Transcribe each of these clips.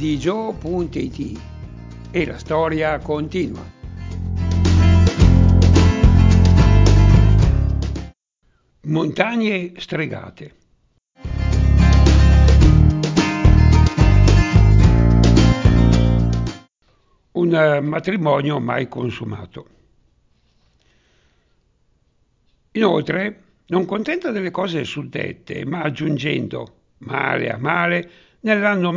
didio.it e la storia continua. Montagne stregate. Un matrimonio mai consumato. Inoltre, non contenta delle cose suddette, ma aggiungendo male a male, nell'anno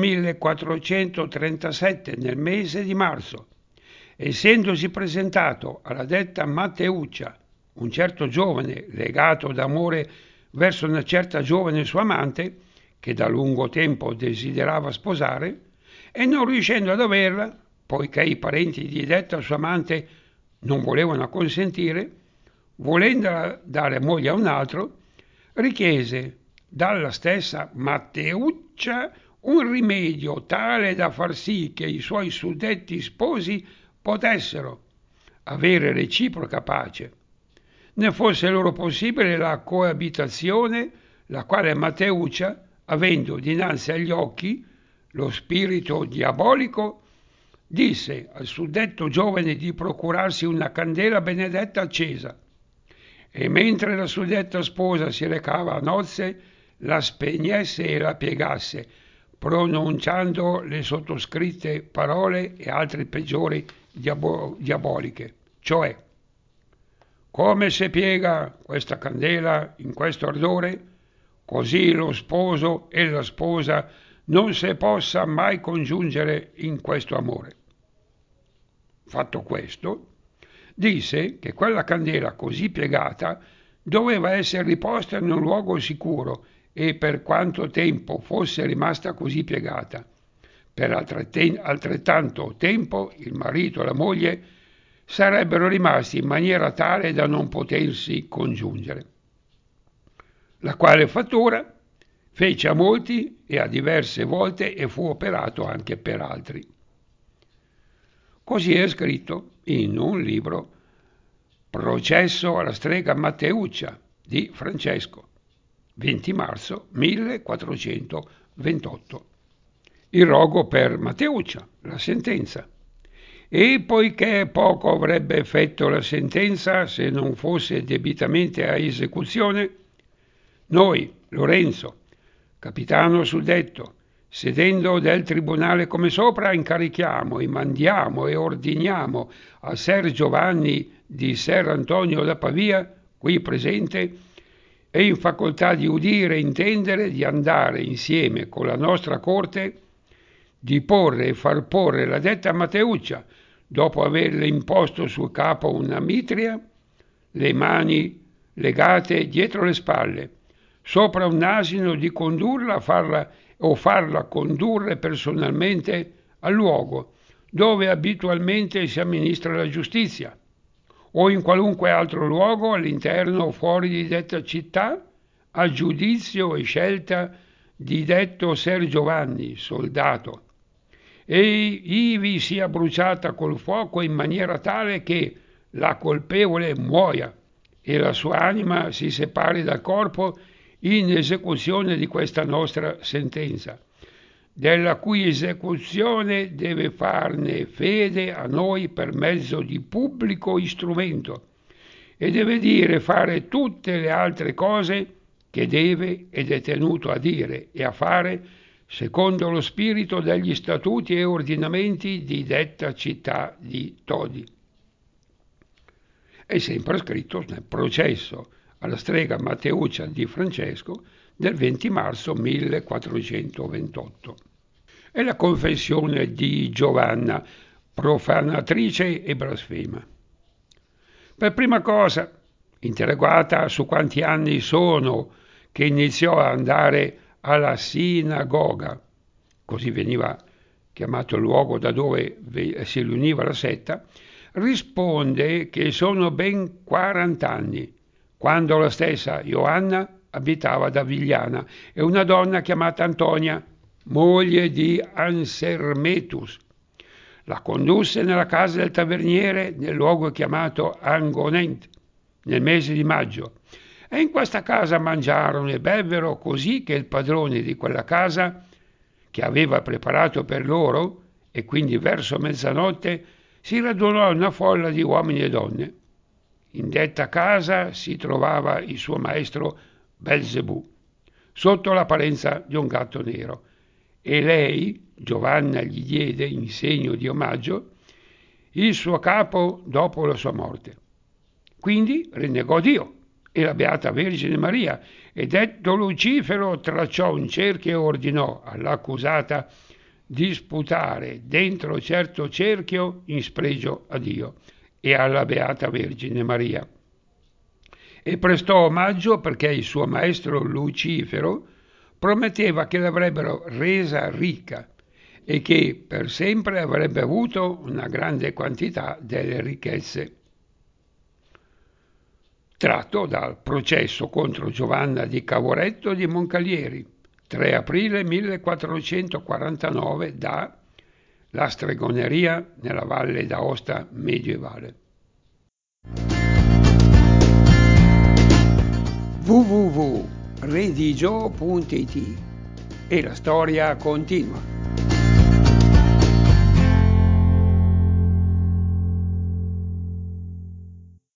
1437, nel mese di marzo, essendosi presentato alla detta Matteuccia un certo giovane legato d'amore verso una certa giovane sua amante, che da lungo tempo desiderava sposare, e non riuscendo ad averla, poiché i parenti di detta sua amante non volevano acconsentire, volendola dare moglie a un altro, richiese dalla stessa Matteuccia un rimedio tale da far sì che i suoi suddetti sposi potessero avere reciproca pace, ne fosse loro possibile la coabitazione, la quale Matteuccia, avendo dinanzi agli occhi lo spirito diabolico, disse al suddetto giovane di procurarsi una candela benedetta accesa, e mentre la suddetta sposa si recava a nozze, la spegnesse e la piegasse, pronunciando le sottoscritte parole e altre peggiori diaboliche, cioè: come se piega questa candela in questo ardore, così lo sposo e la sposa non se possa mai congiungere in questo amore. Fatto questo, disse che quella candela così piegata doveva essere riposta in un luogo sicuro e per quanto tempo fosse rimasta così piegata, per altrettanto tempo il marito e la moglie sarebbero rimasti in maniera tale da non potersi congiungere. La quale fattura fece a molti e a diverse volte e fu operato anche per altri. Così è scritto in un libro, Processo alla strega Matteuccia di Francesco, 20 marzo 1428. Il rogo per Matteuccia, la sentenza. E poiché poco avrebbe effetto la sentenza se non fosse debitamente a esecuzione, noi, Lorenzo, capitano suddetto, sedendo del tribunale come sopra, incarichiamo e mandiamo e ordiniamo a Ser Giovanni di Ser Antonio da Pavia, qui presente, e in facoltà di udire e intendere, di andare insieme con la nostra corte, di porre e far porre la detta Matteuccia, dopo averle imposto sul capo una mitria, le mani legate dietro le spalle, sopra un asino, di condurla farla condurre personalmente al luogo dove abitualmente si amministra la giustizia, o in qualunque altro luogo all'interno o fuori di detta città, a giudizio e scelta di detto Ser Giovanni, soldato, e ivi sia bruciata col fuoco in maniera tale che la colpevole muoia e la sua anima si separi dal corpo in esecuzione di questa nostra sentenza, della cui esecuzione deve farne fede a noi per mezzo di pubblico istrumento, e deve dire fare tutte le altre cose che deve ed è tenuto a dire e a fare secondo lo spirito degli statuti e ordinamenti di detta città di Todi. È sempre scritto nel processo alla strega Matteuccia di Francesco del 20 marzo 1428. È la confessione di Giovanna, profanatrice e blasfema. Per prima cosa, interrogata su quanti anni sono che iniziò a andare alla sinagoga, così veniva chiamato il luogo da dove si riuniva la setta, risponde che sono ben 40 anni, quando la stessa Ioanna abitava ad Avigliana e una donna chiamata Antonia, moglie di Ansermetus, la condusse nella casa del taverniere nel luogo chiamato Angonent, nel mese di maggio, e in questa casa mangiarono e bevvero, così che il padrone di quella casa, che aveva preparato per loro, e quindi verso mezzanotte si radunò una folla di uomini e donne. In detta casa si trovava il suo maestro Belzebù, sotto l'apparenza di un gatto nero, e lei, Giovanna, gli diede, in segno di omaggio, il suo capo dopo la sua morte. Quindi rinnegò Dio e la Beata Vergine Maria, e detto Lucifero tracciò un cerchio e ordinò all'accusata di sputare dentro certo cerchio in spregio a Dio e alla Beata Vergine Maria. E prestò omaggio perché il suo maestro Lucifero prometteva che l'avrebbero resa ricca e che per sempre avrebbe avuto una grande quantità delle ricchezze. Tratto dal processo contro Giovanna di Cavoretto di Moncalieri, 3 aprile 1449, da La stregoneria nella Valle d'Aosta medievale. www.redigio.it. E la storia continua.